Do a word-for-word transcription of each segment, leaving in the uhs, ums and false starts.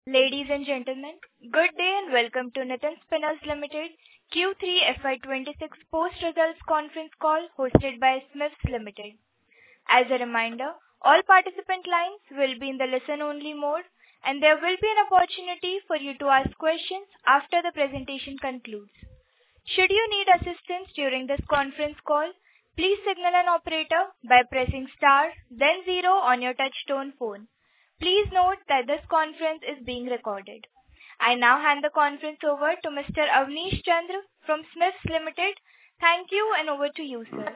Ladies and gentlemen, good day and welcome to Nitin Spinners Limited Q three F Y twenty-six post-results conference call hosted by SMIFS Limited. As a reminder, all participant lines will be in the listen-only mode, and there will be an opportunity for you to ask questions after the presentation concludes. Should you need assistance during this conference call, please signal an operator by pressing star, then zero on your touch-tone phone. Please note that this conference is being recorded. I now hand the conference over to Mister Avnish Chandra from SMIFS Limited. Thank you, and over to you, sir.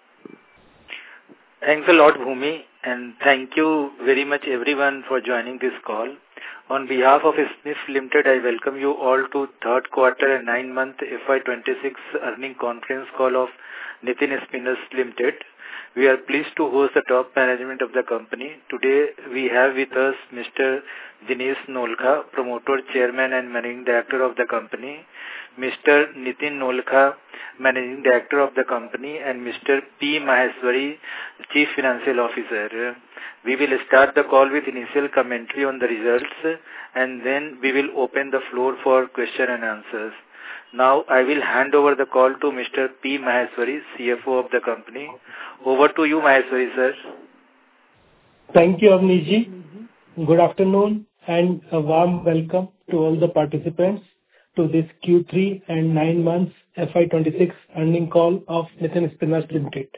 Thanks a lot, Bhumi, and thank you very much everyone for joining this call. On behalf of SMIFS Limited, I welcome you all to third quarter and nine month F Y twenty-six earning conference call of Nitin Spinners Limited. We are pleased to host the top management of the company. Today we have with us Mister Dinesh Nolkha, Promoter, Chairman and Managing Director of the company, Mister Nitin Nolkha, Managing Director of the company, and Mister P. Maheshwari, Chief Financial Officer. We will start the call with initial commentary on the results, and then we will open the floor for question and answers. Now I will hand over the call to Mister P. Maheshwari, C F O of the company. Over to you, Maheshwari, sir. Thank you, Avnishji. Good afternoon and a warm welcome to all the participants to this Q three and nine months F Y twenty-six earning call of Nitin Spinners Limited.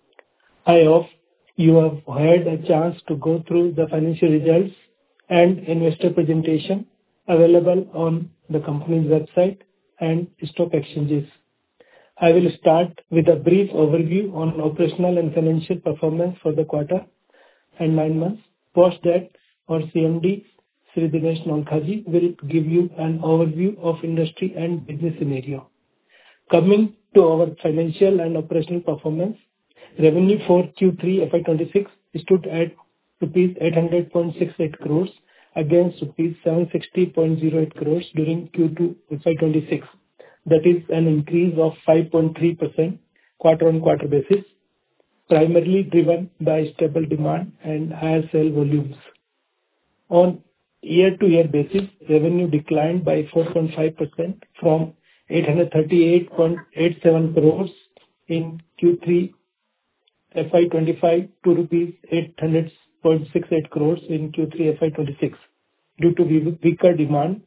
I hope you have had a chance to go through the financial results and investor presentation available on the company's website and stock exchanges. I will start with a brief overview on operational and financial performance for the quarter and nine months. Post that, our C M D, Shri Dinesh Nolkha will give you an overview of industry and business scenario. Coming to our financial and operational performance, revenue for Q three F Y twenty-six stood at rupees eight hundred point six eight crores against rupees seven hundred sixty point zero eight crores during Q two F Y twenty-six. That is an increase of five point three percent quarter-on-quarter basis, primarily driven by stable demand and higher sale volumes. On year-to-year basis, revenue declined by four point five percent from eight hundred thirty-eight point eight seven crores in Q three F Y twenty-five to rupees eight hundred point six eight crores in Q three F Y twenty-six due to weaker demand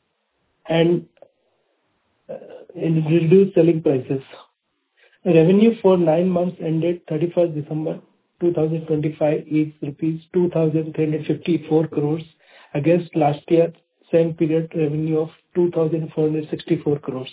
and uh, in reduced selling prices. Revenue for nine months ended thirty-first December two thousand twenty-five is rupees two thousand three hundred fifty-four crores against last year same period revenue of two thousand four hundred sixty-four crores.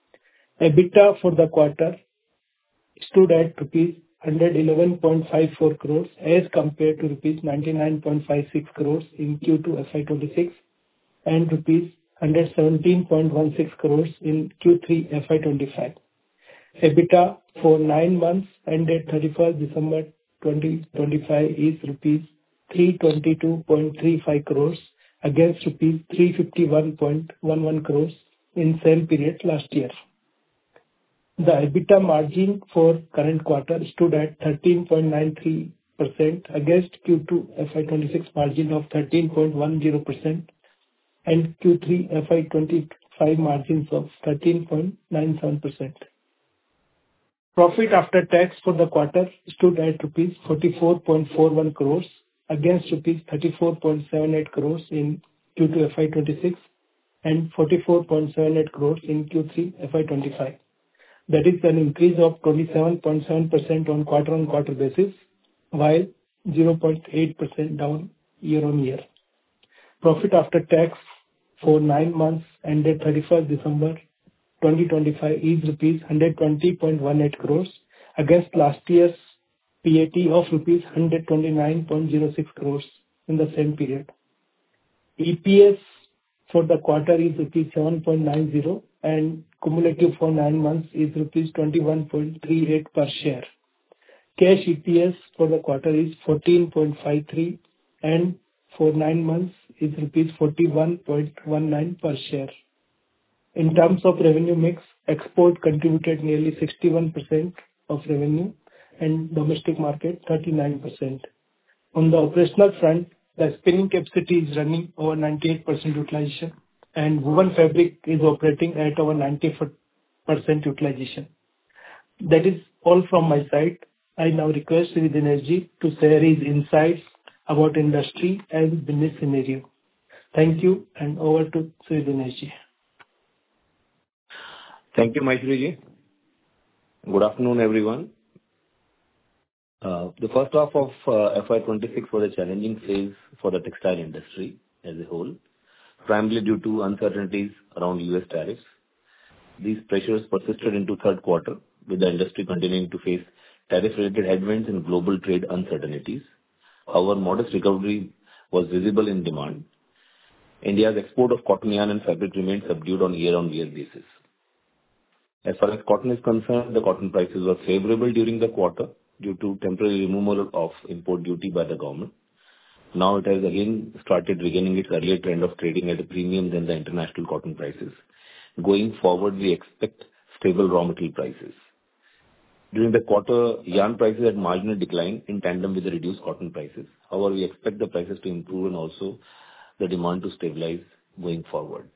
EBITDA for the quarter stood at rupees one hundred eleven point five four crores as compared to rupees ninety-nine point five six crores in Q two F Y twenty-six and rupees one hundred seventeen point one six crores in Q three F Y twenty-five. EBITDA for nine months ended thirty-first December twenty twenty-five is rupees three hundred twenty-two point three five crores against rupees three hundred fifty-one point one one crores in same period last year. The EBITDA margin for current quarter stood at thirteen point nine three percent against Q two F Y twenty-six margin of thirteen point one zero percent and Q three F Y twenty-five margins of thirteen point nine seven percent. Profit after tax for the quarter stood at rupees forty-four point four one crores against rupees thirty-four point seven eight crores in Q two F Y twenty-six and forty-four point seven eight crores in Q three F Y twenty-five. That is an increase of twenty-seven point seven percent on quarter-on-quarter basis, while zero point eight percent down year-on-year. Profit after tax for nine months ended thirty-first December twenty twenty-five is rupees one hundred twenty point one eight crores against last year's P A T of rupees one hundred twenty-nine point zero six crores in the same period. E P S for the quarter is rupees seven point nine zero and cumulative for nine months is rupees twenty-one point three eight per share. Cash E P S for the quarter is fourteen point five three and for nine months is rupees forty-one point one nine per share. In terms of revenue mix, export contributed nearly sixty-one percent of revenue and domestic market thirty-nine percent. On the operational front, The spinning capacity is running over ninety-eight percent utilization, and woven fabric is operating at over ninety percent utilization. That is all from my side. I now request Sri Dinesh to share his insights about industry and business scenario. Thank you, and over to Sri Dinesh. Thank you, Maheshwari. Good afternoon, everyone. Uh, the first half of uh, F Y twenty-six was a challenging phase for the textile industry as a whole, primarily due to uncertainties around U S tariffs. These pressures persisted into third quarter, with the industry continuing to face tariff-related headwinds and global trade uncertainties. However, modest recovery was visible in demand. India's export of cotton yarn and fabric remained subdued on year-on-year basis. As far as cotton is concerned, the cotton prices were favorable during the quarter due to temporary removal of import duty by the government. Now it has again started regaining its earlier trend of trading at a premium than the international cotton prices. Going forward, we expect stable raw material prices. During the quarter, yarn prices had marginally declined in tandem with the reduced cotton prices. However, we expect the prices to improve and also the demand to stabilize going forward.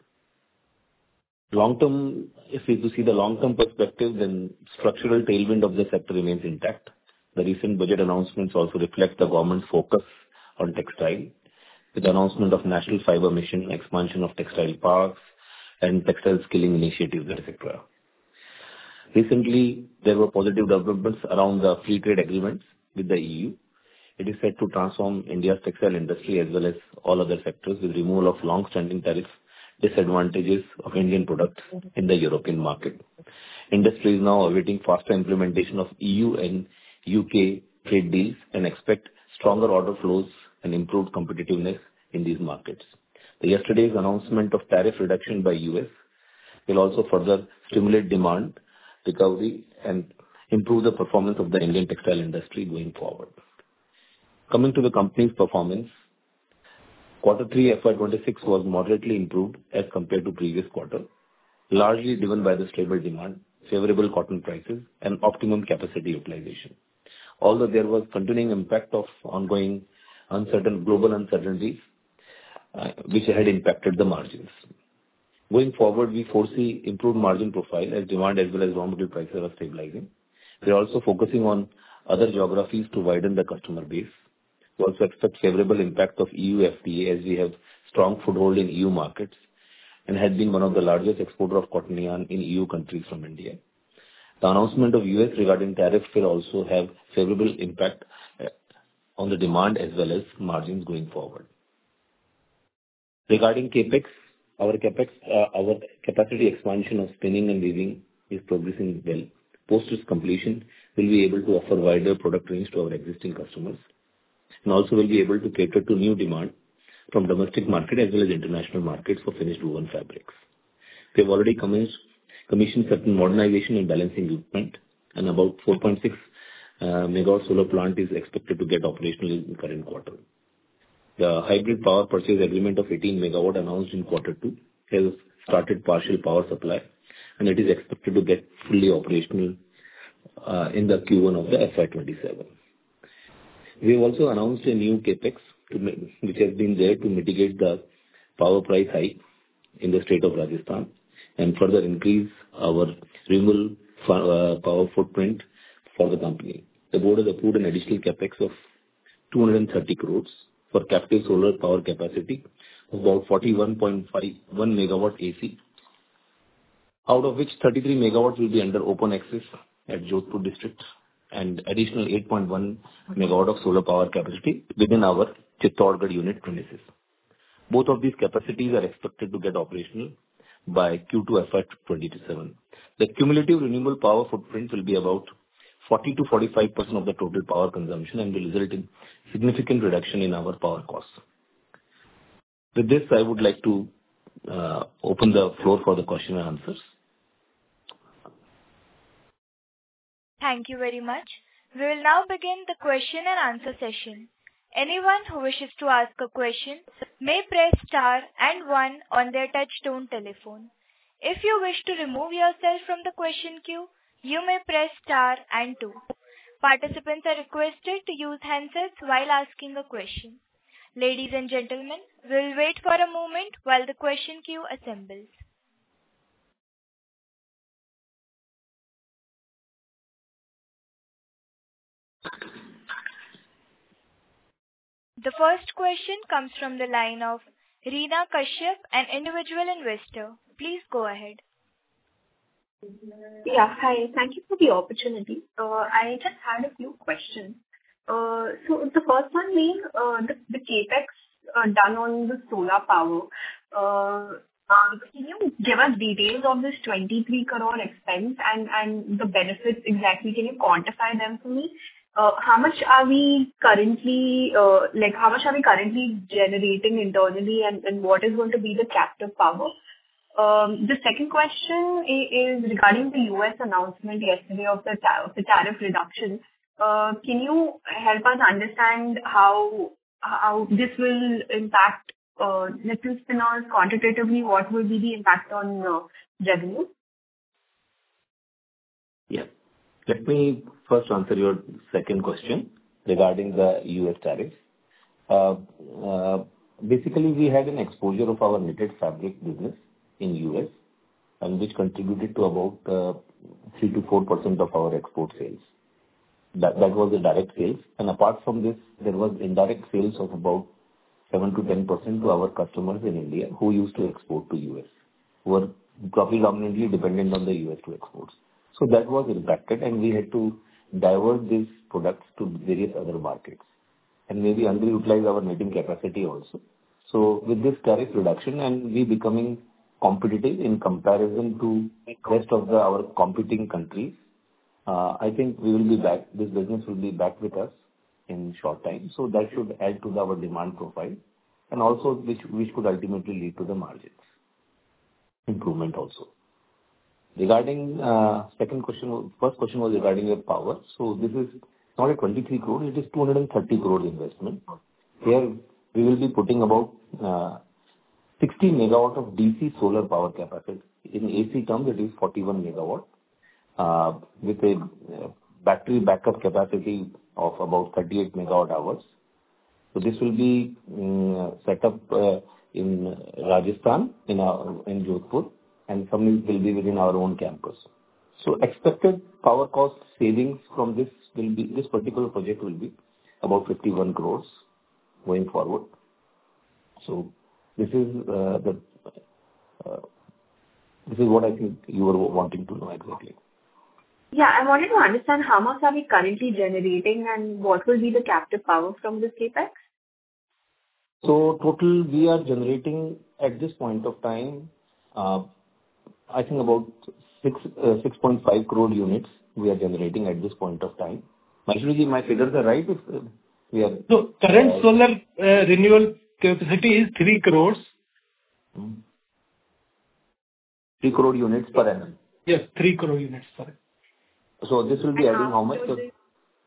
Long-term, if we see the long-term perspective, then structural tailwind of the sector remains intact. The recent budget announcements also reflect the government's focus on textile, with the announcement of National Fiber Mission, expansion of textile parks, and textile skilling initiatives, et cetera. Recently, there were positive developments around the free trade agreements with the E U. It is set to transform India's textile industry as well as all other sectors with removal of long-standing tariff disadvantages of Indian products in the European market. Industry is now awaiting faster implementation of E U and U K trade deals and expect stronger order flows and improved competitiveness in these markets. The yesterday's announcement of tariff reduction by U S will also further stimulate demand recovery and improve the performance of the Indian textile industry going forward. Coming to the company's performance, Quarter three F Y twenty-six was moderately improved as compared to previous quarter, largely driven by the stable demand, favorable cotton prices, and optimum capacity utilization. Although there was continuing impact of ongoing uncertain global uncertainties, uh, which had impacted the margins. Going forward, we foresee improved margin profile as demand as well as raw material prices are stabilizing. We are also focusing on other geographies to widen the customer base. We also expect favorable impact of E U F T A as we have strong foothold in E U markets and had been one of the largest exporter of cotton yarn in E U countries from India. The announcement of U S regarding tariffs will also have favorable impact on the demand as well as margins going forward. Regarding CapEx, our CapEx, uh, our capacity expansion of spinning and weaving is progressing well. Post its completion, we'll be able to offer wider product range to our existing customers, and also will be able to cater to new demand from domestic market as well as international markets for finished woven fabrics. We have already commenced, commissioned certain modernization and balancing equipment, and about four point six uh, megawatt solar plant is expected to get operational in the current quarter. The hybrid power purchase agreement of eighteen megawatt announced in quarter two has started partial power supply, and it is expected to get fully operational uh, in the Q one of the F Y twenty-seven. We have also announced a new CapEx to, which has been there to mitigate the power price hike in the state of Rajasthan and further increase our renewable uh, power footprint for the company. The board has approved an additional CapEx of two hundred thirty crores for captive solar power capacity of about forty-one point five one megawatt A C, out of which thirty-three megawatts will be under open access at Jodhpur district, and additional eight point one megawatt of solar power capacity within our Chittorgarh unit premises. Both of these capacities are expected to get operational by Q two F Y twenty-seven. The cumulative renewable power footprint will be about forty to forty-five percent of the total power consumption and will result in significant reduction in our power costs. With this, I would like to uh, open the floor for the question and answers. Thank you very much. We will now begin the question and answer session. Anyone who wishes to ask a question may press star and one on their touch-tone telephone. If you wish to remove yourself from the question queue, you may press star and two. Participants are requested to use handsets while asking a question. Ladies and gentlemen, we'll wait for a moment while the question queue assembles. The first question comes from the line of Reena Kashyap, an individual investor. Please go ahead. Yeah, hi. Thank you for the opportunity. Uh, I just had a few questions. Uh, so the first one being uh, the, the capex uh, done on the solar power. Uh, uh, can you give us details of this twenty-three crore expense and, and the benefits exactly? Can you quantify them for me? Uh, how much are we currently, uh, like how much are we currently generating internally, and, and what is going to be the captive power? Um, the second question i- is regarding the U S announcement yesterday of the, ta- of the tariff reduction. Uh, can you help us understand how how this will impact uh, Nitin Spinner's quantitatively? What will be the impact on uh, revenue? Yeah. Let me first answer your second question regarding the U S tariffs. Uh, uh, Basically, we had an exposure of our knitted fabric business in U S, and which contributed to about uh, three to four percent of our export sales. That that was the direct sales. And apart from this, there was indirect sales of about seven to ten percent to our customers in India who used to export to U S, who were predominantly dependent on the U S to exports. So that was impacted, and we had to divert these products to various other markets and maybe underutilize our knitting capacity also. So with this tariff reduction and we becoming competitive in comparison to rest of the our competing countries, uh, I think we will be back. This business will be back with us in short time. So that should add to the, our demand profile, and also which which could ultimately lead to the margins improvement also. Regarding uh, second question, first question was regarding your power. So this is not a twenty-three crore, it is two hundred thirty crore investment. Here we will be putting about uh, sixty megawatt of D C solar power capacity. In A C terms, it is forty-one megawatt uh, with a uh, battery backup capacity of about thirty-eight megawatt hours. So this will be um, set up uh, in Rajasthan, in our, in Jodhpur, and some will be within our own campus. So expected power cost savings from this will be, this particular project will be about fifty-one crores going forward. So this is uh, the uh, this is what I think you were wanting to know exactly. Yeah, I wanted to understand how much are we currently generating and what will be the captive power from this capex? So total we are generating at this point of time, uh, I think about six uh, six point five crore units we are generating at this point of time. Maheshwarji, my figures are right? If uh, we are So current uh, solar uh, renewal capacity is three crores. hmm, three crore units per annum. Yes, three crore units. Sorry. So this will be And adding how much? after So this-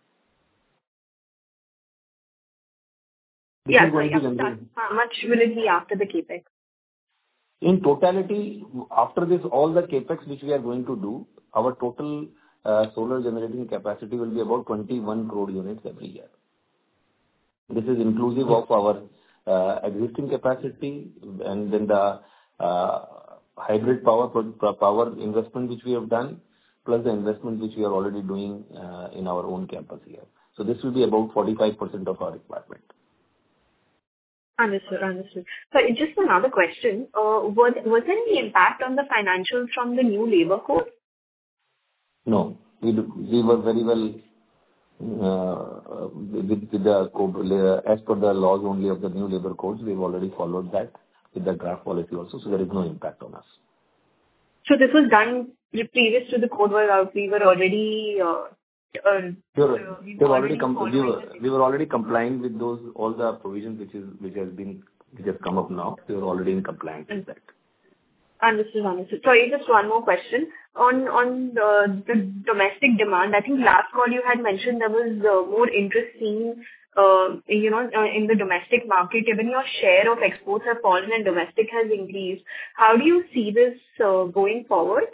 this Yeah, is going sorry, to after that, generate. how much will it be after the capex? In totality, after this, all the capex which we are going to do, our total uh, solar generating capacity will be about twenty-one crore units every year. This is inclusive of our uh, existing capacity and then the uh, hybrid power pro- power investment which we have done, plus the investment which we are already doing uh, in our own campus here. So this will be about forty-five percent of our requirement. Understood. Understood. So just another question. Uh, Was was there any impact on the financials from the new labor code? No, we do- we were very well uh, with with the co- as per the laws only of the new labor codes. We've already followed that with the draft policy also, so there is no impact on us. So this was done previous to the code was out. We were already uh, uh, We uh, were we we were were already already com- we following were the we were already complying with those, all the provisions which is which has been which has come up now. We were already in compliance with that. Understood. Understood. Sorry, just one more question. On on the the domestic demand, I think last call you had mentioned there was uh, more interest seen, uh, you know, uh, in the domestic market. Even your share of exports have fallen and domestic has increased. How do you see this uh, going forward?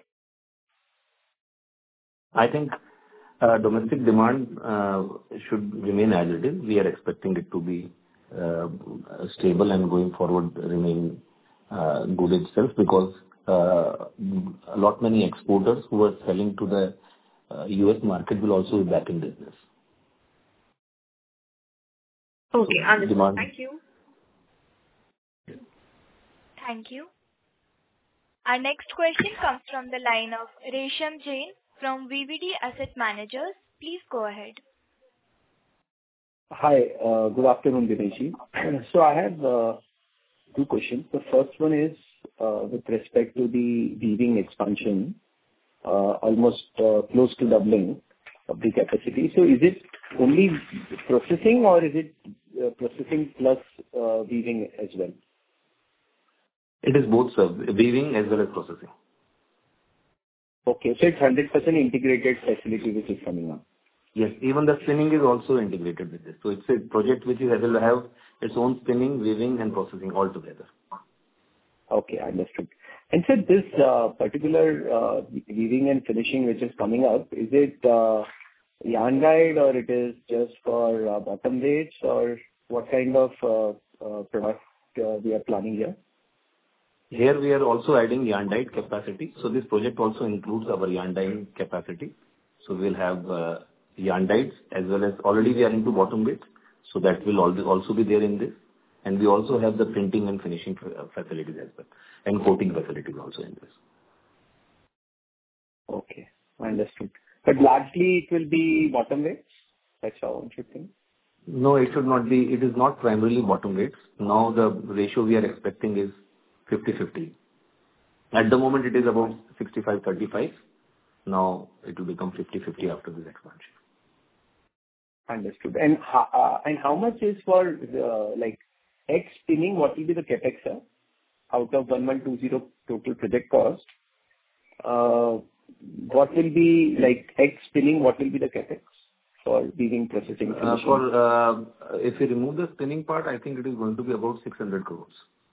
I think uh, domestic demand uh, should remain as it is. We are expecting it to be uh, stable and going forward remain uh, good itself, because uh, a lot many exporters who are selling to the uh, U S market will also be back in business. Okay, So understood. demand. Thank you. Thank you. Our next question comes from the line of Resham Jain from V V D Asset Managers. Please go ahead. Hi, uh, good afternoon, Dineshji. So I have uh, two questions. The first one is uh, with respect to the weaving expansion, uh, almost uh, close to doubling of the capacity. So is it only processing or is it uh, processing plus uh, weaving as well? It is both, sir, weaving as well as processing. Okay, so it's one hundred percent integrated facility which is coming up. Yes, even the spinning is also integrated with this. So it's a project which is able to have its own spinning, weaving, and processing all together. Okay, understood. And so this uh, particular uh, weaving and finishing which is coming up, is it uh, yarn dyed or it is just for uh, bottom weights, or what kind of uh, uh, product uh, we are planning here? Here we are also adding yarn dyed capacity. So this project also includes our yarn dyeing capacity. So we'll have uh, yarn dyes as well as already we are into bottom weights. So that will also be there in this. And we also have the printing and finishing facilities as well, and coating facilities also in this. Okay, understood. But largely it will be bottom weights? That's how one should think? No, it should not be. It is not primarily bottom weights. Now the ratio we are expecting is fifty fifty. At the moment it is about sixty-five thirty-five. Now it will become fifty fifty after this expansion. Understood. And, uh, and how much is for the, like, X spinning, what will be the capex, sir? Out of one one two zero total project cost, uh, what will be, like, X spinning, what will be the capex for weaving, processing, finishing? Uh, for, uh, if we remove the spinning part, I think it is going to be about six hundred crores.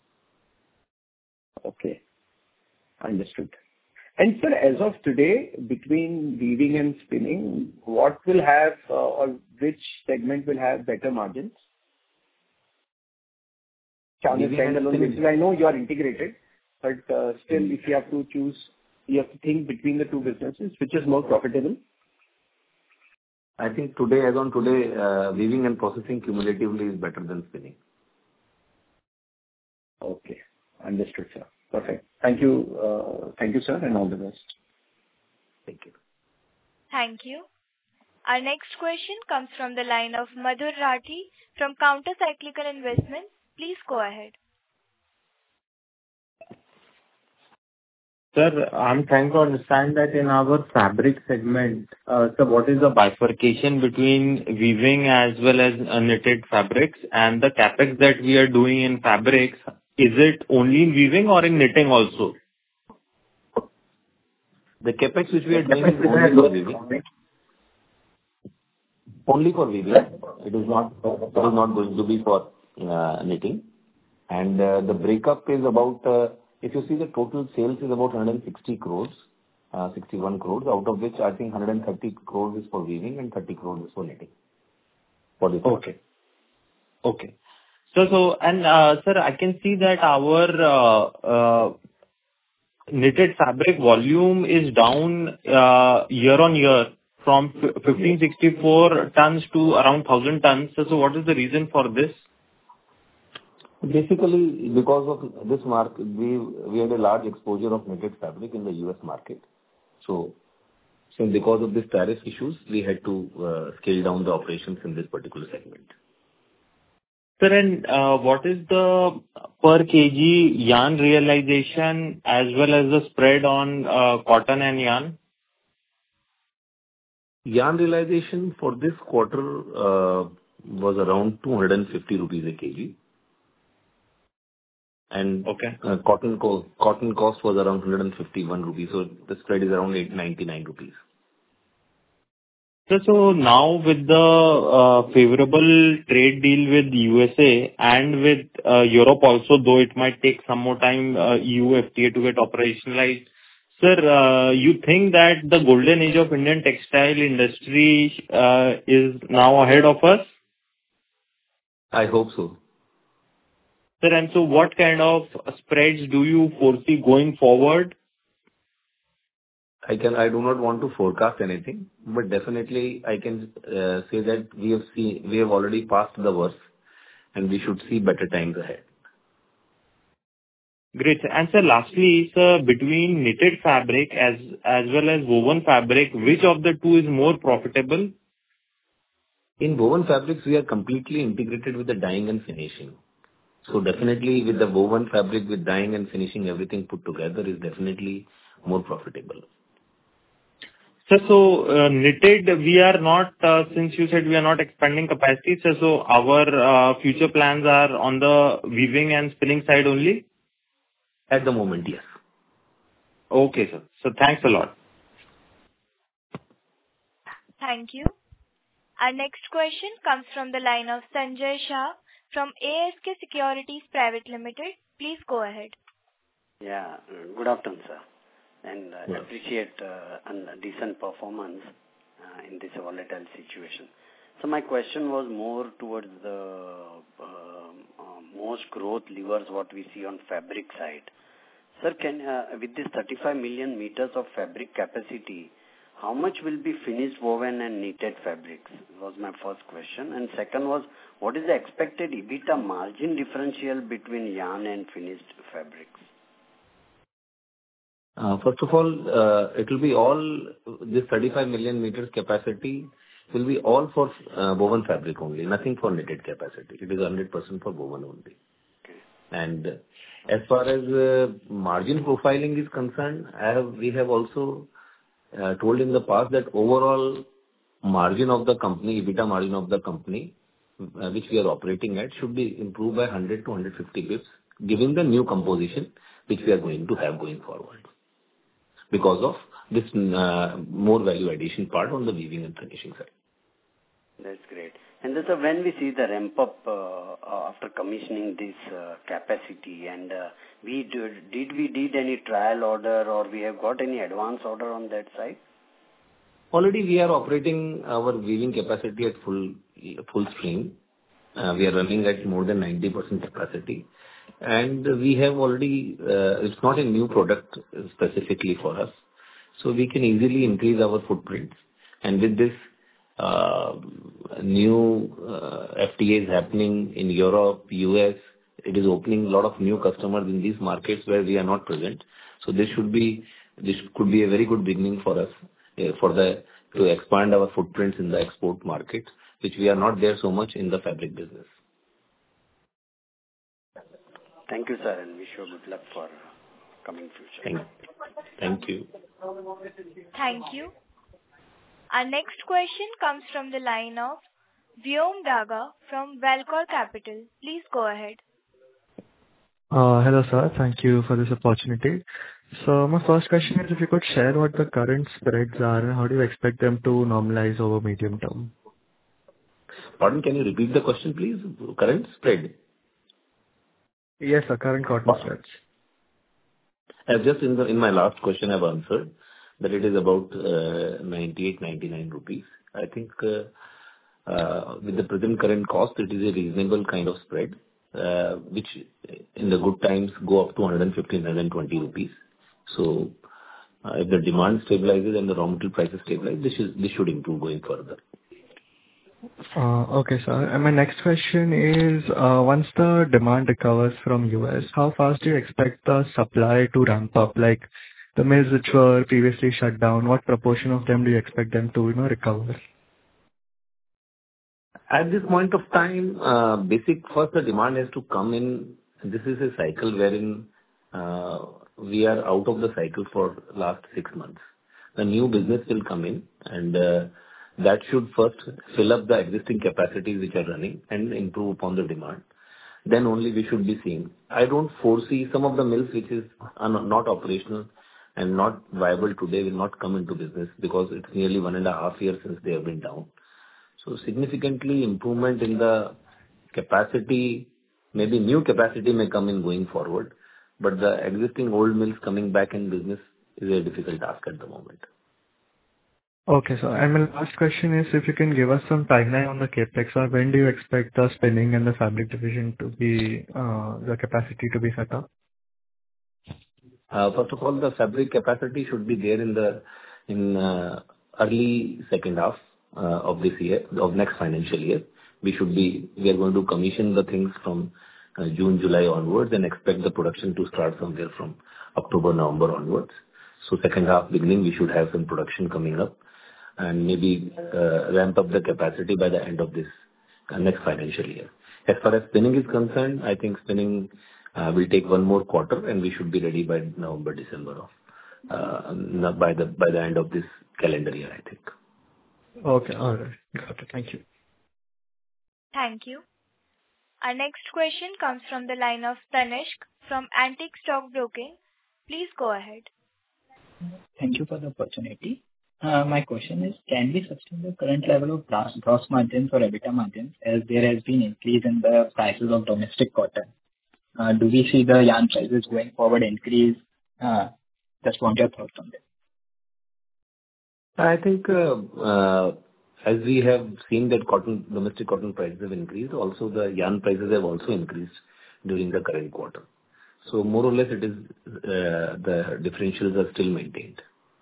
Okay, understood. And sir, as of today, between weaving and spinning, what will have, uh, or which segment will have better margins? On a standalone basis, I know you are integrated, but uh, still, if you have to choose, you have to think between the two businesses, which is more profitable? I think today, as on today, uh, weaving and processing cumulatively is better than spinning. Okay, understood, sir. Perfect. Thank you, uh, thank you, sir, and all the best. Thank you. Thank you. Our next question comes from the line of Madhur Rathi from Counter Cyclical Investments. Please go ahead. Sir, I'm trying to understand that in our fabric segment, uh, so what is the bifurcation between weaving as well as uh, knitted fabrics, and the capex that we are doing in fabrics, is it only in weaving or in knitting also? The capex which we are doing is only for weaving. Only for weaving. It is not, it is not going to be for uh, knitting. And uh, the breakup is about, uh, if you see the total sales is about one hundred sixty crores, uh, sixty-one crores, out of which I think one hundred thirty crores is for weaving and thirty crores is for knitting. For this okay. Okay. So, so, and uh, sir, I can see that our uh, uh, knitted fabric volume is down uh, year on year from fifteen sixty-four tons to around one thousand tons. So, so what is the reason for this? Basically, because of this market, we we had a large exposure of knitted fabric in the U S market. So, so because of these tariff issues, we had to uh, scale down the operations in this particular segment. Sir, and uh, what is the per kg yarn realization as well as the spread on uh, cotton and yarn? Yarn realization for this quarter uh, was around two hundred fifty rupees a kg. And okay. uh, cotton co- cotton cost was around one hundred fifty-one rupees. So the spread is around eight ninety-nine rupees. So, so now with the uh, favorable trade deal with U S A and with uh, Europe also, though it might take some more time, uh, E U F T A to get operationalized. Sir, uh, you think that the golden age of Indian textile industry uh, is now ahead of us? I hope so. Sir, and so what kind of spreads do you foresee going forward? I can. I do not want to forecast anything, but definitely I can uh, say that we have seen, we have already passed the worst, and we should see better times ahead. Great. Sir. And sir, lastly, sir, between knitted fabric as as well as woven fabric, which of the two is more profitable? In woven fabrics, we are completely integrated with the dyeing and finishing. So definitely with the woven fabric, with dyeing and finishing, everything put together is definitely more profitable. Sir, so uh, knitted, we are not, uh, since you said we are not expanding capacity, sir, so our uh, future plans are on the weaving and spinning side only? At the moment, yes. Okay, sir. So thanks a lot. Thank you. Our next question comes from the line of Sanjay Shah from A S K Securities Private Limited. Please go ahead. Yeah, good afternoon, sir. And I Yes. appreciate uh, a decent performance uh, in this volatile situation. So my question was more towards the uh, uh, most growth levers what we see on fabric side. Sir, can uh, with this thirty-five million meters of fabric capacity, how much will be finished woven and knitted fabrics? Was my first question. And second was, what is the expected EBITDA margin differential between yarn and finished fabrics? Uh, First of all, uh, it will be all, this thirty-five million meters capacity will be all for uh, woven fabric only, nothing for knitted capacity. It is one hundred percent for woven only. Okay. And uh, as far as uh, margin profiling is concerned, I have we have also uh, told in the past that overall margin of the company, EBITDA margin of the company, uh, which we are operating at, should be improved by one hundred to one hundred fifty basis points, given the new composition which we are going to have going forward, because of this uh, more value addition part on the weaving and finishing side. That's great. And that's uh, when we see the ramp up uh, uh, after commissioning this uh, capacity, and uh, we do, did we did any trial order or we have got any advance order on that side? Already we are operating our weaving capacity at full full stream. Uh, we are running at more than ninety percent capacity. And we have already, uh, it's not a new product specifically for us. So we can easily increase our footprint. And with this uh, new uh, F T As happening in Europe, U S, it is opening a lot of new customers in these markets where we are not present. So this should be, this could be a very good beginning for us uh, for the to expand our footprints in the export market, which we are not there so much in the fabric business. Thank you, sir, and wish you good luck for coming future. Thank, thank you. Thank you. Our next question comes from the line of Vyom Daga from Valcor Capital. Please go ahead. Uh, hello, sir. Thank you for this opportunity. So my first question is if you could share what the current spreads are and how do you expect them to normalize over medium term? Pardon, can you repeat the question, please? Current spread? Yes, sir. Current cotton spreads. I've just in the in my last question I've answered that it is about uh, ninety-eight, ninety-nine rupees. I think uh, uh, with the present current cost, it is a reasonable kind of spread, uh, which in the good times go up to one fifteen, one twenty rupees. So uh, if the demand stabilizes and the raw material prices stabilize, this is this should improve going further. Uh, okay, sir. And my next question is, uh, once the demand recovers from U S, how fast do you expect the supply to ramp up? Like the mills which were previously shut down, what proportion of them do you expect them to, you know, recover? At this point of time, uh, basic first the demand has to come in. This is a cycle wherein uh, we are out of the cycle for last six months. The new business will come in, and uh, that should first fill up the existing capacities which are running and improve upon the demand. Then only we should be seeing. I don't foresee some of the mills which is are not operational and not viable today will not come into business because it's nearly one and a half years since they have been down. So significantly improvement in the capacity, maybe new capacity may come in going forward, but the existing old mills coming back in business is a difficult task at the moment. Okay, sir. And my last question is if you can give us some timeline on the CapEx, or when do you expect the spinning and the fabric division to be, uh, the capacity to be set up? Uh, First of all, the fabric capacity should be there in the in uh, early second half uh, of this year, of next financial year. We should be we are going to commission the things from uh, June, July onwards, and expect the production to start somewhere from October, November onwards. So second half beginning, we should have some production coming up and maybe uh, ramp up the capacity by the end of this uh, next financial year. As far as spinning is concerned, I think spinning uh, will take one more quarter, and we should be ready by November, December of uh, not by the by the end of this calendar year, I think. Okay. All right. Got it. Thank you. Thank you. Our next question comes from the line of Tanishq from Antique Stock Broking. Please go ahead. Thank you for the opportunity. Uh, My question is, can we sustain the current level of gross gross margins or EBITDA margins as there has been increase in the prices of domestic cotton? Uh, Do we see the yarn prices going forward increase? Uh, Just want your thoughts on that. I think, uh, uh, as we have seen that cotton, domestic cotton prices have increased, also the yarn prices have also increased during the current quarter. So more or less it is, uh, the differentials are still maintained.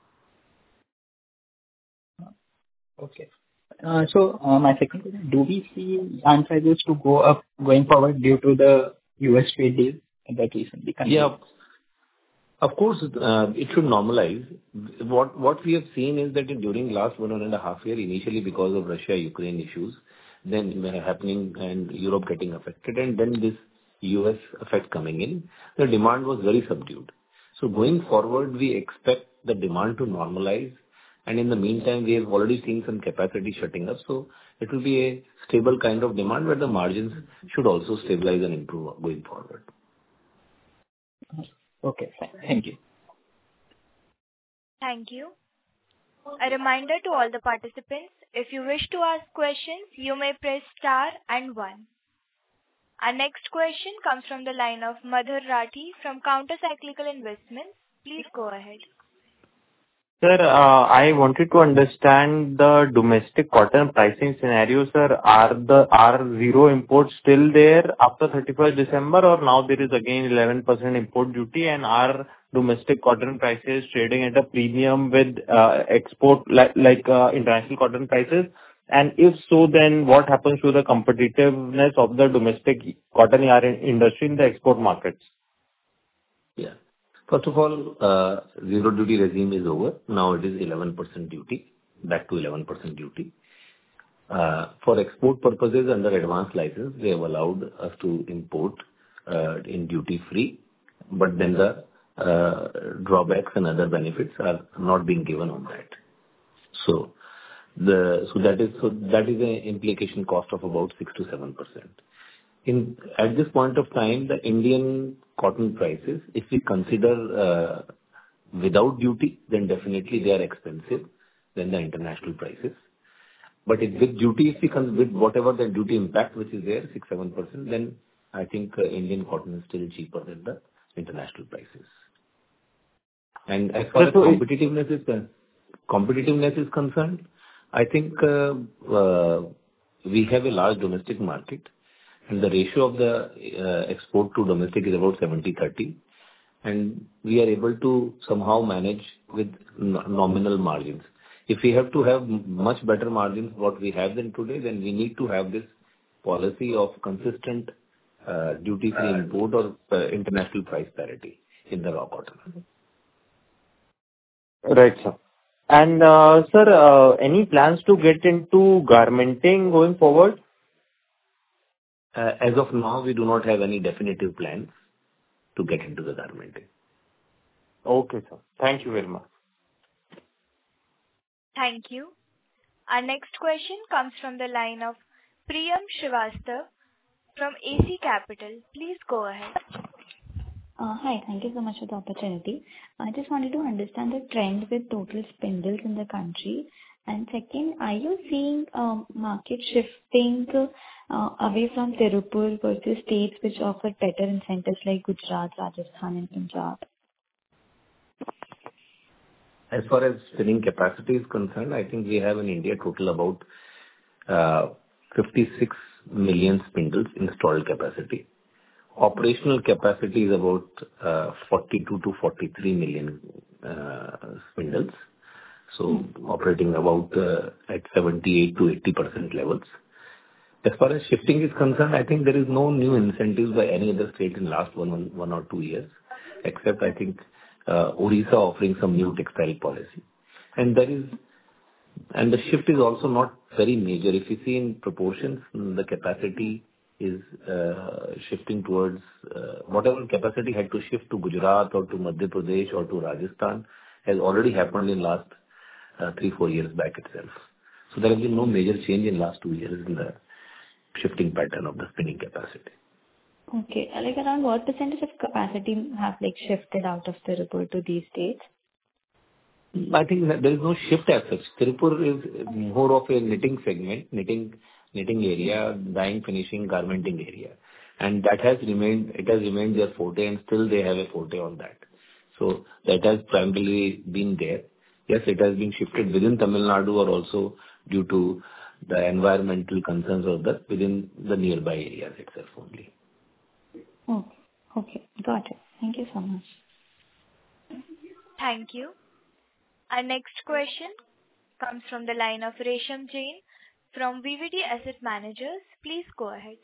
Okay. Uh, So, uh, my second question, do we see yarn prices to go up going forward due to the U S trade deal that recently concluded? Yeah. Of course, uh, it should normalize. What what we have seen is that during last one and a half year, initially because of Russia-Ukraine issues, then uh, happening and Europe getting affected, and then this U S effect coming in, the demand was very subdued. So going forward, we expect the demand to normalize, and in the meantime, we have already seen some capacity shutting up. So it will be a stable kind of demand, where the margins should also stabilize and improve going forward. Okay, fine. Thank you. Thank you. A reminder to all the participants, if you wish to ask questions, you may press star and one. Our next question comes from the line of Madhur Rathi from Counter Cyclical Investments. Please go ahead. Sir, uh, I wanted to understand the domestic cotton pricing scenario, sir. Are the are zero imports still there after thirty-first December, or now there is again eleven percent import duty, and are domestic cotton prices trading at a premium with uh, export like like uh, international cotton prices? And if so, then what happens to the competitiveness of the domestic cotton yarn industry in the export markets? Yeah. First of all, uh, zero duty regime is over. Now it is eleven percent duty, back to eleven percent duty. Uh, For export purposes, under advance license, they have allowed us to import uh, in duty-free, but then the uh, drawbacks and other benefits are not being given on that. So the so that is so that is an implication cost of about six to seven percent. In At this point of time, the Indian cotton prices, if we consider uh, without duty, then definitely they are expensive than the international prices. But if with duty, if we con- with whatever the duty impact which is there, six to seven percent, then I think uh, Indian cotton is still cheaper than the international prices. And as far as competitiveness is con- competitiveness is concerned, I think uh, uh, we have a large domestic market, and the ratio of the uh, export to domestic is about seventy thirty, and we are able to somehow manage with n- nominal margins. If we have to have m- much better margins what we have than today, then we need to have this policy of consistent uh, duty-free import or uh, international price parity in the raw cotton. Right, sir. And, uh, sir, uh, any plans to get into garmenting going forward? Uh, As of now, we do not have any definitive plans to get into the garmenting. Okay, sir. Thank you very much. Thank you. Our next question comes from the line of Priyam Srivastava from A C Capital. Please go ahead. Uh, Hi. Thank you so much for the opportunity. I just wanted to understand the trend with total spindles in the country. And second, are you seeing um, market shifting uh, away from Tirupur versus states which offer better incentives like Gujarat, Rajasthan, and Punjab? As far as spinning capacity is concerned, I think we have in India total about uh, fifty-six million spindles installed capacity. Operational capacity is about uh, forty-two to forty-three million uh, spindles. So operating about uh, at seventy-eight to eighty percent levels. As far as shifting is concerned, I think there is no new incentives by any other state in last one, one, one or two years, except I think uh, Odisha offering some new textile policy. And there is, and the shift is also not very major. If you see in proportions, the capacity is uh, shifting towards uh, whatever capacity had to shift to Gujarat or to Madhya Pradesh or to Rajasthan has already happened in last uh, three, four years back itself. So there has been no major change in last two years in the shifting pattern of the spinning capacity. Okay. Like around what percentage of capacity have like shifted out of Tirupur to these states? I think that there is no shift as such. Tirupur is more of a knitting segment, knitting knitting area, dyeing, finishing, garmenting area. And that has remained, it has remained their forte, and still they have a forte on that. So that has primarily been there. Yes, it has been shifted within Tamil Nadu or also due to the environmental concerns of the within the nearby areas itself only. Oh, okay. Got it. Thank you so much. Thank you. Our next question comes from the line of Resham Jain from V V D Asset Managers. Please go ahead.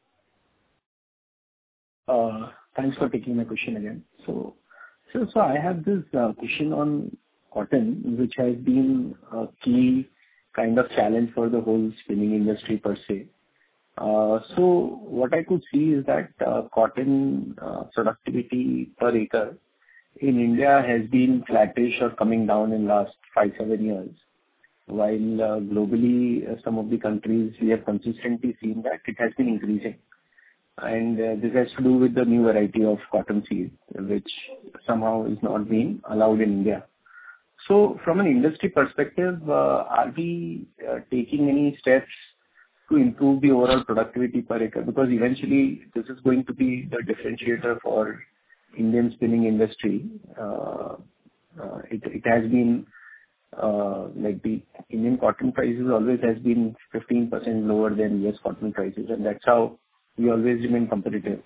Uh, thanks for taking my question again. So, so, so I have this uh, question on cotton, which has been a key kind of challenge for the whole spinning industry per se. Uh, so what I could see is that uh, cotton uh, productivity per acre in India has been flattish or coming down in last five, seven years. While uh, globally, uh, some of the countries, we have consistently seen that it has been increasing. And uh, this has to do with the new variety of cotton seed, which somehow is not being allowed in India. So from an industry perspective, uh, are we uh, taking any steps to improve the overall productivity per acre? Because eventually this is going to be the differentiator for Indian spinning industry. Uh, uh, it, it has been uh, like the Indian cotton prices always has been fifteen percent lower than U S cotton prices, and that's how we always remain competitive.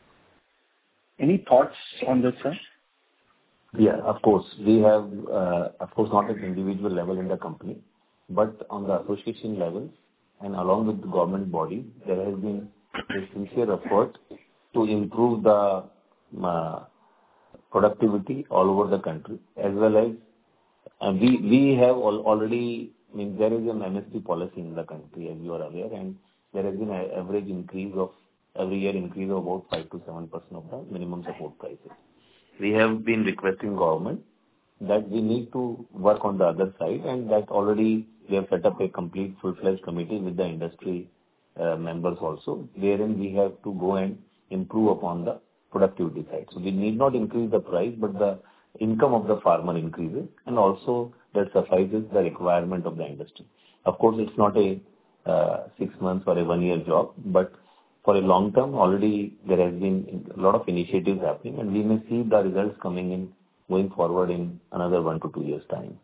Any thoughts on this, sir? Yeah, of course. We have, uh, of course, not at individual level in the company, but on the association level and along with the government body, there has been a sincere effort to improve the uh, productivity all over the country, as well as uh, we we have al- already, I mean, there is an M S P policy in the country, as you are aware, and there has been an average increase of, every year increase of about five to seven percent of the minimum support prices. We have been requesting government that we need to work on the other side, and that already we have set up a complete full-fledged committee with the industry uh, members also, wherein we have to go and improve upon the productivity side. So we need not increase the price, but the income of the farmer increases, and also that suffices the requirement of the industry. Of course, it's not a uh, six months or a one-year job, but for a long term, already there has been a lot of initiatives happening, and we may see the results coming in going forward in another one to two years' time.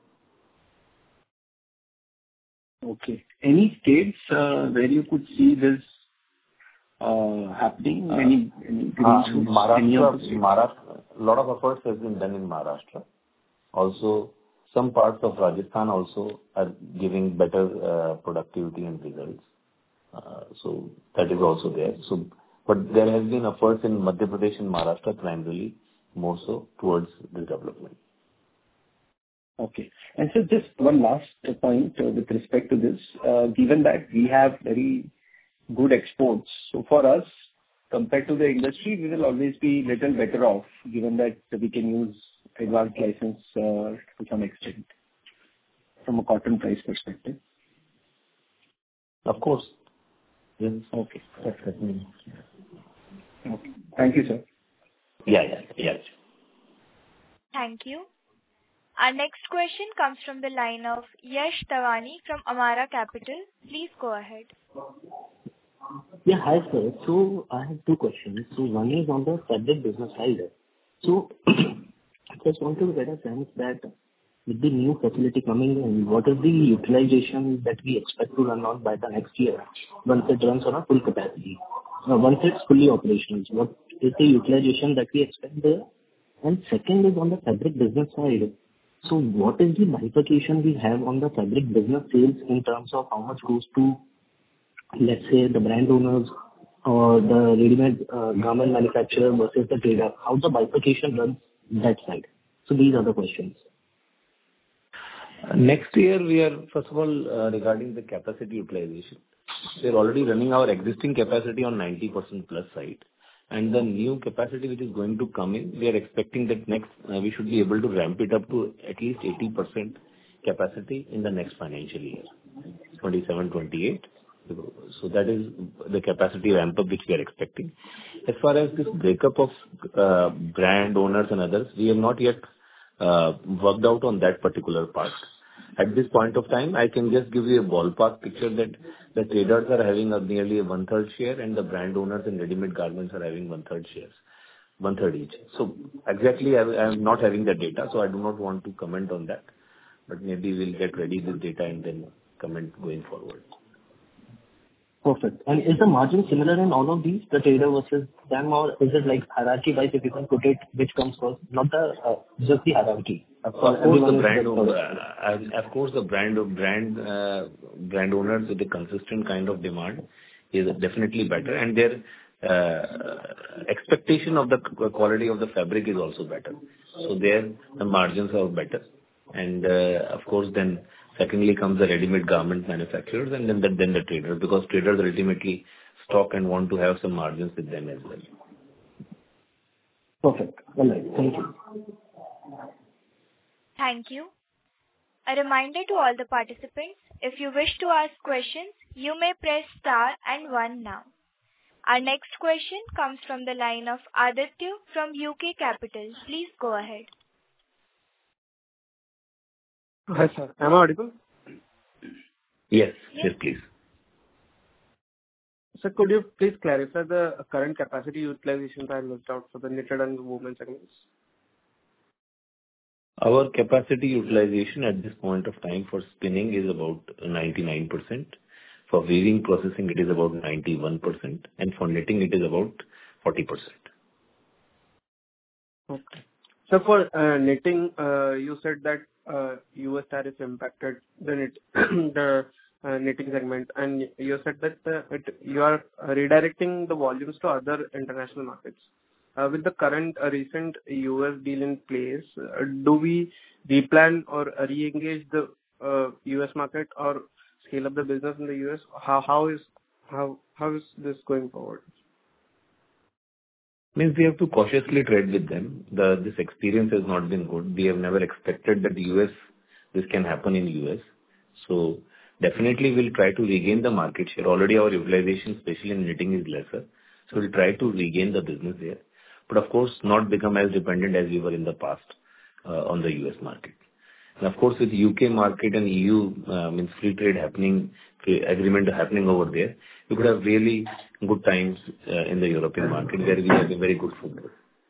Okay. Any states uh, where you could see this uh, happening? Uh, any any green uh, shoots? Maharashtra, Any of the states? Maharashtra, a lot of efforts has been done in Maharashtra. Also, some parts of Rajasthan also are giving better uh, productivity and results. Uh, so that is also there. So, but there has been efforts in Madhya Pradesh and Maharashtra primarily, more so towards this development. Okay. And so just one last point uh, with respect to this. Uh, given that we have very good exports, so for us, compared to the industry, we will always be little better off, given that we can use advanced license uh, to some extent from a cotton price perspective. Of course. Yes. Okay. That's it. Okay. Thank you, sir. Yeah, yeah, yeah. Thank you. Our next question comes from the line of Yash Tawani from Amara Capital. Please go ahead. Yeah, hi, sir. So I have two questions. So one is on the fabric business side. So I just want to get a sense that with the new facility coming in, what is the utilization that we expect to run on by the next year once it runs on a full capacity? Uh, Once it's fully operational, what is the utilization that we expect there? And second is on the fabric business side. So what is the bifurcation we have on the fabric business sales in terms of how much goes to, let's say, the brand owners or the ready-made uh, garment manufacturer versus the trader? How the bifurcation runs that side? So these are the questions. Uh, Next year, we are, first of all, uh, regarding the capacity utilization, we are already running our existing capacity on ninety percent plus side. And the new capacity which is going to come in, we are expecting that next, uh, we should be able to ramp it up to at least eighty percent capacity in the next financial year, twenty-seven twenty-eight. So that is the capacity ramp up which we are expecting. As far as this breakup of uh, brand owners and others, we have not yet uh, worked out on that particular part. At this point of time, I can just give you a ballpark picture that the traders are having a nearly a one-third share, and the brand owners and ready-made garments are having one-third shares, one-third each. So exactly, I I am not having the data, so I do not want to comment on that. But maybe we'll get ready with data and then comment going forward. Perfect. And is the margin similar in all of these, the trader versus them, or is it like hierarchy-wise, if you can put it, which comes first? Not the, uh, just the hierarchy. Of For course, everyone the is brand the owner, first. uh, of course, the brand of brand uh, brand owners with a consistent kind of demand is definitely better, and their uh, expectation of the qu- quality of the fabric is also better. So there, the margins are better. And, uh, of course, then secondly comes the ready-made garment manufacturers, and then the then the traders, because traders ultimately stock and want to have some margins with them as well. Perfect. All right. Thank you. Thank you. A reminder to all the participants, if you wish to ask questions, you may press star and one now. Our next question comes from the line of Aditya from U K Capital. Please go ahead. Hi, sir. Am I audible? Yes, yes, please. Sir, could you please clarify the current capacity utilization I missed out for the knitted and woven segments? Our capacity utilization at this point of time for spinning is about ninety-nine percent. For weaving processing, it is about ninety-one percent. And for knitting, it is about forty percent. Okay. So for uh, knitting, uh, you said that uh, U S tariff impacted the knit, the uh, knitting segment, and you said that uh, it, you are redirecting the volumes to other international markets. Uh, with the current uh, recent U S deal in place, uh, do we replan or uh, re-engage the uh, U S market or scale up the business in the U S? How how is how how is this going forward? Means we have to cautiously tread with them. The this experience has not been good. We have never expected that the U S this can happen in U S. So definitely we'll try to regain the market share. Already our utilization, especially in knitting, is lesser. So we'll try to regain the business there. But of course, not become as dependent as we were in the past uh, on the U S market. And of course, with U K market and E U uh, means free trade happening, free agreement happening over there, we could have really good times uh, in the European market where we have a very good foothold.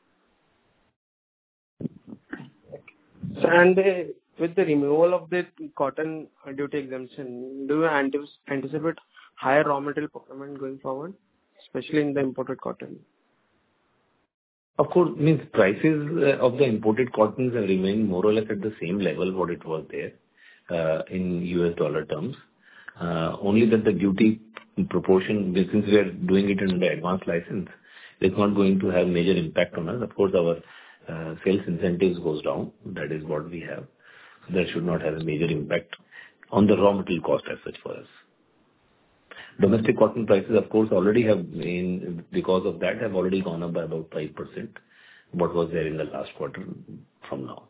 So, and uh, with the removal of the cotton duty exemption, do you anti- anticipate higher raw material procurement going forward, especially in the imported cotton? Of course, means prices uh, of the imported cottons have remained more or less at the same level what it was there uh, in U S dollar terms. Uh, only that the duty proportion, since we are doing it in the advanced license, it's not going to have major impact on us. Of course, our uh, sales incentives goes down. That is what we have. So that should not have a major impact on the raw material cost as such for us. Domestic cotton prices, of course, already have been, because of that, have already gone up by about five percent, what was there in the last quarter from now.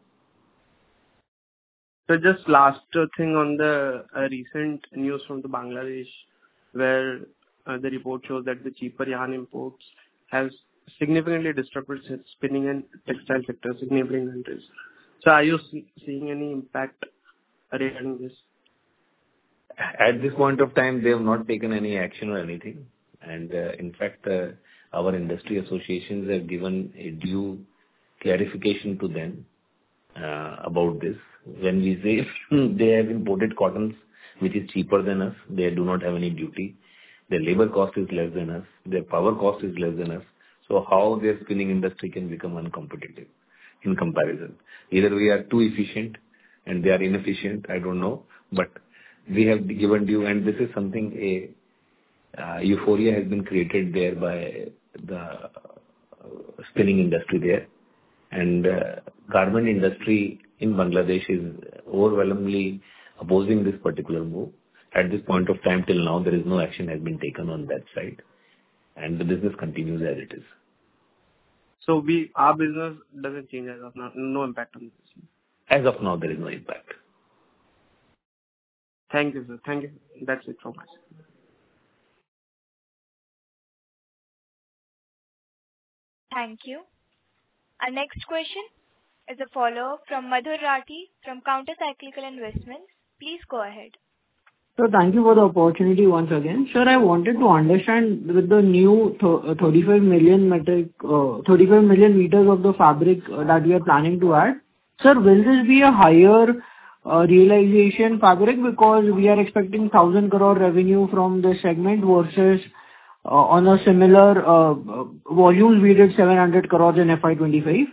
So just last uh, thing on the uh, recent news from the Bangladesh, where uh, the report shows that the cheaper yarn imports has significantly disrupted spinning and textile sectors in neighboring countries. So are you see- seeing any impact regarding this? At this point of time, they have not taken any action or anything. And uh, in fact, uh, our industry associations have given a due clarification to them uh, about this. When we say they have imported cottons, which is cheaper than us, they do not have any duty. Their labor cost is less than us. Their power cost is less than us. So how their spinning industry can become uncompetitive in comparison? Either we are too efficient and they are inefficient, I don't know. But we have given due, and this is something a uh, euphoria has been created there by the uh, spinning industry there. And uh, garment industry in Bangladesh is overwhelmingly opposing this particular move. At this point of time till now, there is no action has been taken on that side. And the business continues as it is. So we, our business doesn't change as of now, no impact on this. As of now, there is no impact. Thank you, sir. Thank you. That's it from us. Thank you. Our next question is a follow-up from Madhur Rathi from Countercyclical Investments. Please go ahead. So thank you for the opportunity once again. Sir, I wanted to understand with the new th- thirty-five million metric, uh, thirty-five million meters of the fabric uh, that we are planning to add. Sir, will this be a higher uh, realization fabric because we are expecting one thousand crore revenue from the segment versus uh, on a similar uh, volumes we did seven hundred crores in F Y twenty-five?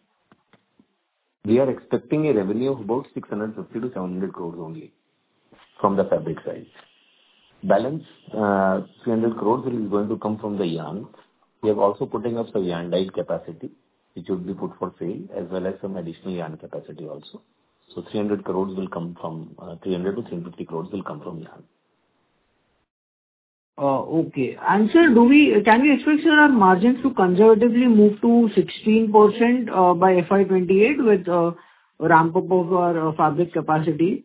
We are expecting a revenue of about six hundred fifty to seven hundred crores only from the fabric side. Balance, uh, three hundred crores is going to come from the yarn. We are also putting up some yarn dyed capacity, which would be put for sale, as well as some additional yarn capacity also. So three hundred crores will come from, uh, three hundred to three hundred fifty crores will come from yarn. Uh, okay. And sir, do we, can we expect, sir, our margins to conservatively move to sixteen percent uh, by F Y twenty-eight with uh, ramp up of our uh, fabric capacity?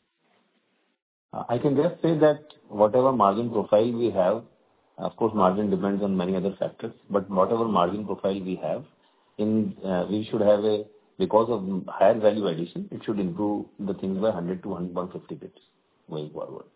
I can just say that whatever margin profile we have, of course, margin depends on many other factors, but whatever margin profile we have, in uh, we should have a, because of higher value addition, it should improve the things by one hundred to one hundred fifty bits going forward.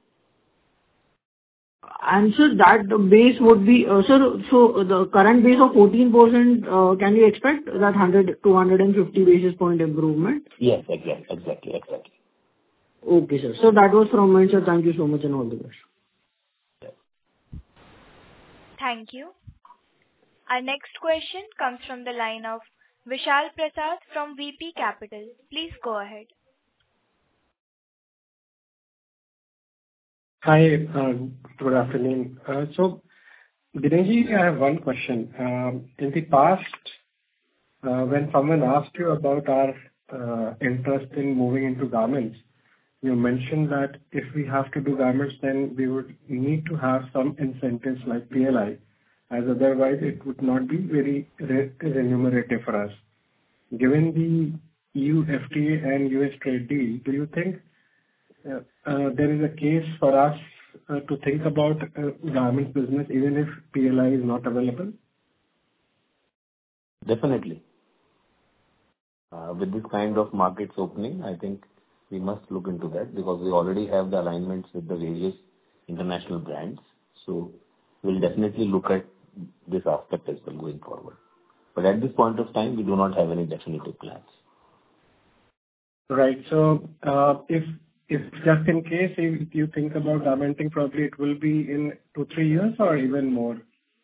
And sir, that base would be, uh, sir, so the current base of fourteen percent, uh, can we expect that one hundred to one hundred fifty basis point improvement? Yes, exactly, exactly, exactly. Okay, sir. So that was from me, sir. Thank you so much and all the best. Yeah. Thank you. Our next question comes from the line of Vishal Prasad from V P Capital. Please go ahead. Hi, uh, good afternoon. Uh, so, Dineshji, I have one question. Um, in the past, uh, when someone asked you about our uh, interest in moving into garments, you mentioned that if we have to do garments, then we would need to have some incentives like P L I, as otherwise it would not be very re- remunerative for us. Given the E U F T A and U S trade deal, do you think uh, uh, there is a case for us uh, to think about uh, garment business even if P L I is not available? Definitely. Uh, with this kind of markets opening, I think we must look into that because we already have the alignments with the various international brands. So we'll definitely look at this aspect as well going forward. But at this point of time, we do not have any definitive plans. Right. So uh, if if just in case if you think about garmenting, probably it will be in two, three years or even more.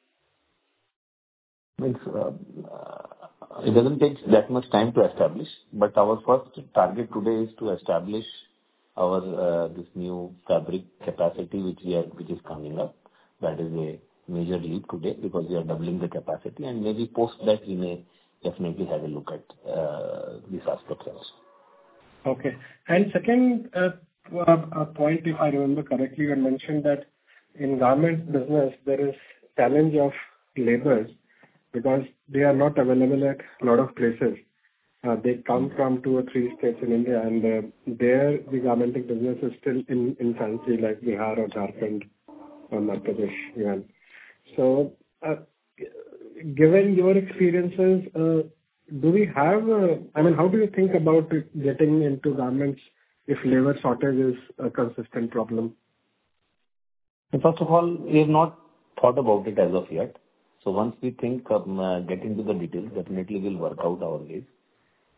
Means, uh, it doesn't take that much time to establish, but our first target today is to establish our uh, this new fabric capacity which we are, which is coming up. That is a major leap today because we are doubling the capacity, and maybe post that we may definitely have a look at uh, these aspects also. Okay. And second uh, uh, point, if I remember correctly, you had mentioned that in garment business there is challenge of laborers because they are not available at a lot of places. Uh, they come from two or three states in India, and uh, there the garmenting business is still in infancy, like Bihar or Jharkhand or Madhya Pradesh even. So, uh, given your experiences, uh, do we have, uh, I mean, how do you think about getting into garments if labor shortage is a consistent problem? First of all, we have not thought about it as of yet. So once we think, um, uh, get into the details, definitely we'll work out our ways.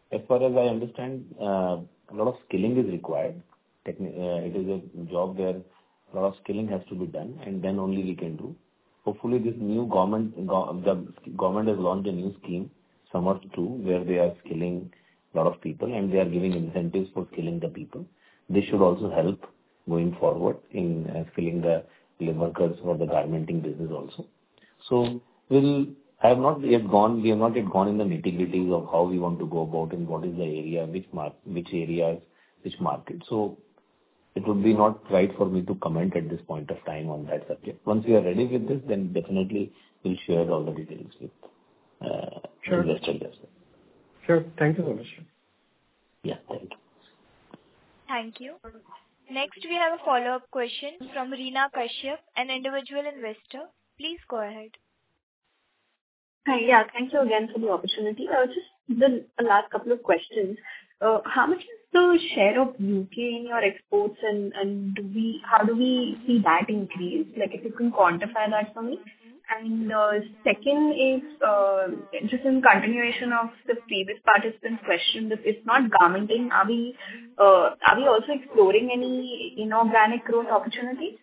As far as I understand, uh, a lot of skilling is required. Techni- uh, it is a job where a lot of skilling has to be done, and then only we can do. Hopefully, this new government, go- the government has launched a new scheme, Summer two, where they are skilling a lot of people, and they are giving incentives for skilling the people. This should also help going forward in uh, skilling the labor workers for the garmenting business also. So we'll I have not yet gone, we have not yet gone in the nitty-gritties of how we want to go about and what is the area, which mar- which areas, which market. So it would be not right for me to comment at this point of time on that subject. Once we are ready with this, then definitely we'll share all the details with uh, Sure. investors as well. Sure. Thank you so much. Yeah, thank you. Thank you. Next, we have a follow-up question from Reena Kashyap, an individual investor. Please go ahead. Hi. Yeah, thank you again for the opportunity. Uh, Just the last couple of questions. Uh, How much is the share of U K in your exports, and and do we how do we see that increase? Like, if you can quantify that for me. And uh, second is uh, just in continuation of the previous participant's question, that if not garmenting, are we uh, are we also exploring any inorganic growth opportunities?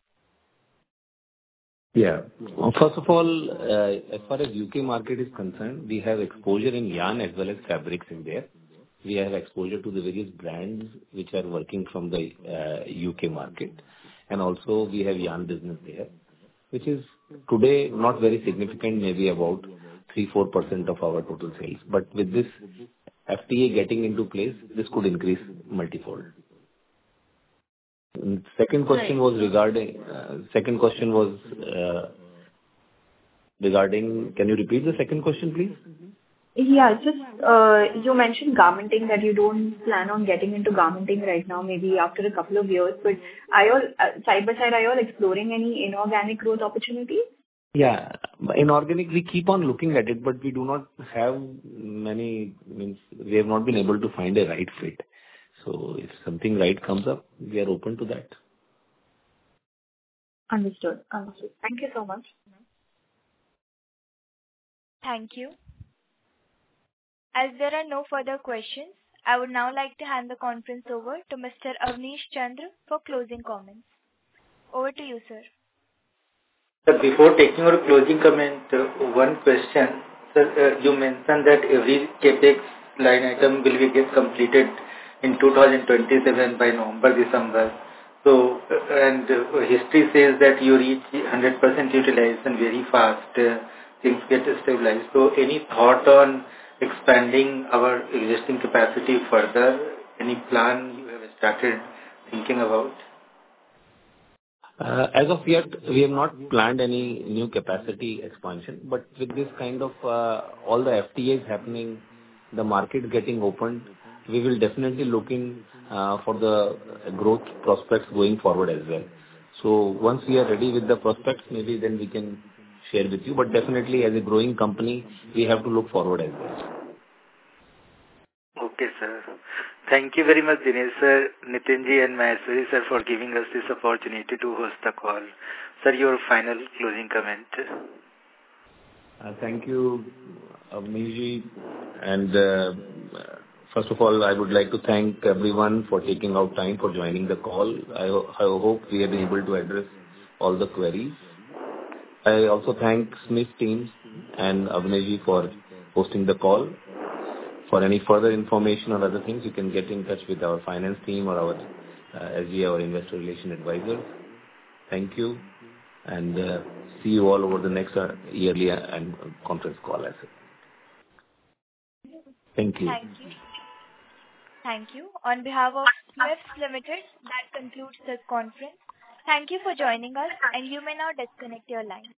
Yeah. First of all, uh, as far as U K market is concerned, we have exposure in yarn as well as fabrics in there. We have exposure to the various brands which are working from the uh, U K market. And also we have yarn business there, which is today not very significant, maybe about three to four percent of our total sales. But with this F T A getting into place, this could increase multifold. And Second question was regarding, uh, second question was uh, regarding, can you repeat the second question, please? Yeah, just uh, you mentioned garmenting, that you don't plan on getting into garmenting right now, maybe after a couple of years. But are you all uh, side by side, are you all exploring any inorganic growth opportunities? Yeah. In organic, we keep on looking at it, but we do not have many, means we have not been able to find a right fit. So if something right comes up, we are open to that. Understood. Understood. Thank you so much. Thank you. As there are no further questions, I would now like to hand the conference over to Mister Avnish Chandra for closing comments. Over to you, sir. Sir, before taking your closing comment, uh, one question. Sir, uh, you mentioned that every CapEx line item will be get completed in two thousand twenty-seven by November, December. So, uh, and uh, history says that you reach one hundred percent utilization very fast. Uh, things get stabilized. So, any thought on expanding our existing capacity further? Any plan you have started thinking about? Uh, As of yet, we have not planned any new capacity expansion, but with this kind of uh, all the F T As happening, the market getting opened, we will definitely look in uh, for the growth prospects going forward as well. So once we are ready with the prospects, maybe then we can share with you. But definitely, as a growing company, we have to look forward as well. Okay, sir. Thank you very much, Dinesh sir, Nitinji and Maheshwari sir, for giving us this opportunity to host the call. Sir, your final closing comment. Uh, Thank you, Avnishji. And uh, first of all, I would like to thank everyone for taking out time for joining the call. I, ho- I hope we have been able to address all the queries. I also thank Smith teams and Avnishji for hosting the call. For any further information or other things, you can get in touch with our finance team or our uh, S G A, our investor relation advisors. Thank you, and uh, see you all over the next uh, yearly uh, and conference call as well. Thank you. Thank you. Thank you. On behalf of Smiths Limited, that concludes this conference. Thank you for joining us, and you may now disconnect your line.